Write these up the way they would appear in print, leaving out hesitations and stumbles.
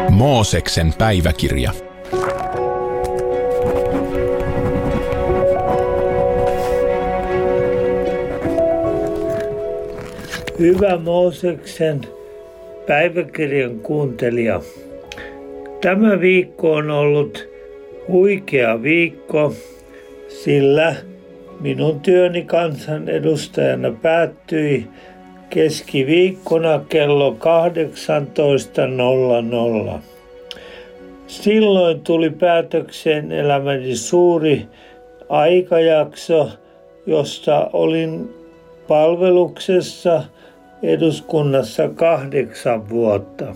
Mooseksen päiväkirja. Hyvä Mooseksen päiväkirjan kuuntelija. Tämä viikko on ollut huikea viikko, sillä minun työni kansanedustajana päättyi keskiviikkona kello 18.00. Silloin tuli päätökseen elämäni suuri aikajakso, josta olin palveluksessa eduskunnassa 8 vuotta.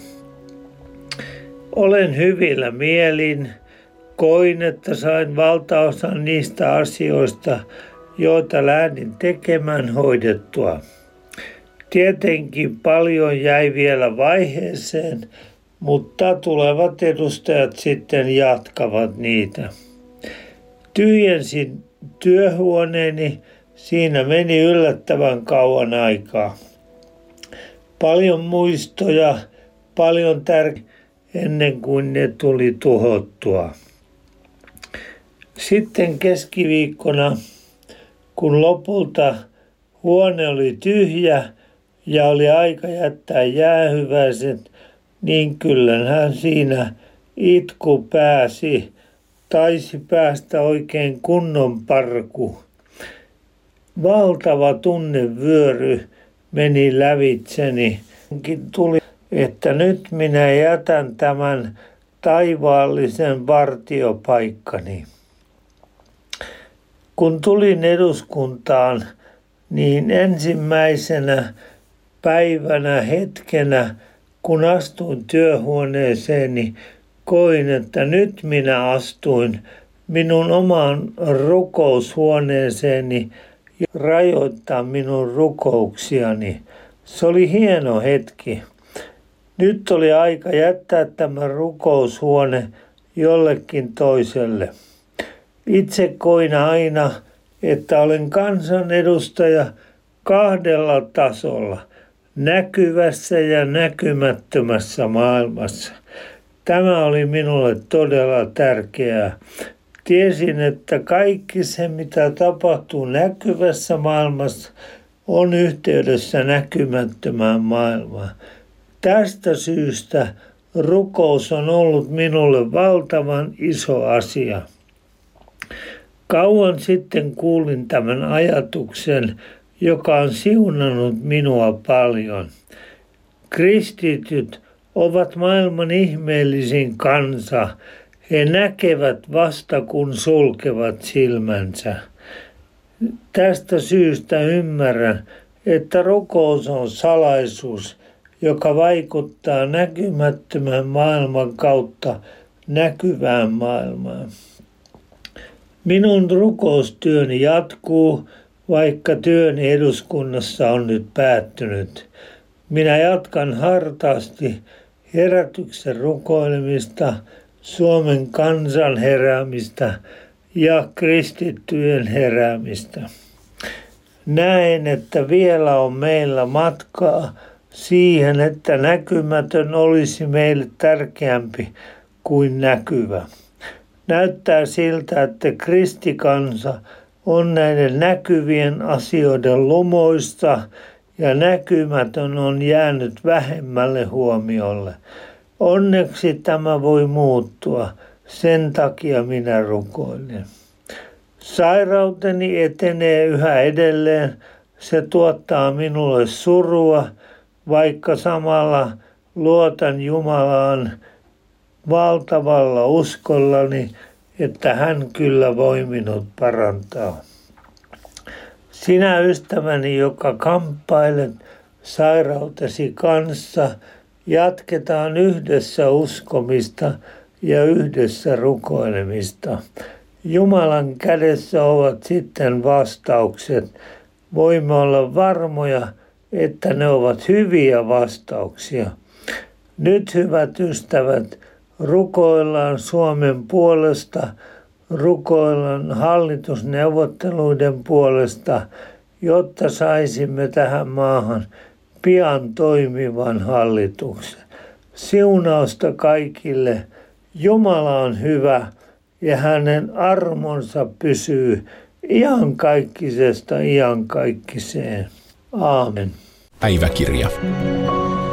Olen hyvillä mielin. Koin, että sain valtaosan niistä asioista, joita lähdin tekemään, hoidettua. Tietenkin paljon jäi vielä vaiheeseen, mutta tulevat edustajat sitten jatkavat niitä. Tyhjensin työhuoneeni, siinä meni yllättävän kauan aikaa. Paljon muistoja, paljon ennen kuin ne tuli tuhottua. Sitten keskiviikkona, kun lopulta huone oli tyhjä ja oli aika jättää jäähyväiset, niin kyllähän siinä itku taisi päästä oikein kunnon parku. Valtava tunnevyöry meni lävitseni. Tuli, että nyt minä jätän tämän taivaallisen vartiopaikkani. Kun tulin eduskuntaan, niin ensimmäisenä päivänä, hetkenä, kun astuin työhuoneeseeni, koin, että nyt minä astuin minun omaan rukoushuoneeseeni ja rajoittaa minun rukouksiani. Se oli hieno hetki. Nyt oli aika jättää tämä rukoushuone jollekin toiselle. Itse koin aina, että olen kansanedustaja 2 tasolla, näkyvässä ja näkymättömässä maailmassa. Tämä oli minulle todella tärkeää. Tiesin, että kaikki se, mitä tapahtuu näkyvässä maailmassa, on yhteydessä näkymättömään maailmaan. Tästä syystä rukous on ollut minulle valtavan iso asia. Kauan sitten kuulin tämän ajatuksen, joka on siunannut minua paljon. Kristityt ovat maailman ihmeellisin kansa. He näkevät vasta kun sulkevat silmänsä. Tästä syystä ymmärrän, että rukous on salaisuus, joka vaikuttaa näkymättömän maailman kautta näkyvään maailmaan. Minun rukoustyöni jatkuu, vaikka työni eduskunnassa on nyt päättynyt. Minä jatkan hartaasti herätyksen rukoilemista, Suomen kansan heräämistä ja kristittyjen heräämistä. Näen, että vielä on meillä matkaa siihen, että näkymätön olisi meille tärkeämpi kuin näkyvä. Näyttää siltä, että kristikansa on näiden näkyvien asioiden lumoista ja näkymätön on jäänyt vähemmälle huomiolle. Onneksi tämä voi muuttua, sen takia minä rukoilen. Sairauteni etenee yhä edelleen, se tuottaa minulle surua, vaikka samalla luotan Jumalaan valtavalla uskollani, että hän kyllä voi minut parantaa. Sinä ystäväni, joka kamppailet sairautesi kanssa, jatketaan yhdessä uskomista ja yhdessä rukoilemista. Jumalan kädessä ovat sitten vastaukset. Voimme olla varmoja, että ne ovat hyviä vastauksia. Nyt, hyvät ystävät, rukoillaan Suomen puolesta, rukoillaan hallitusneuvotteluiden puolesta, jotta saisimme tähän maahan pian toimivan hallituksen. Siunausta kaikille. Jumala on hyvä ja hänen armonsa pysyy iankaikkisesta iankaikkiseen. Aamen. Päiväkirja.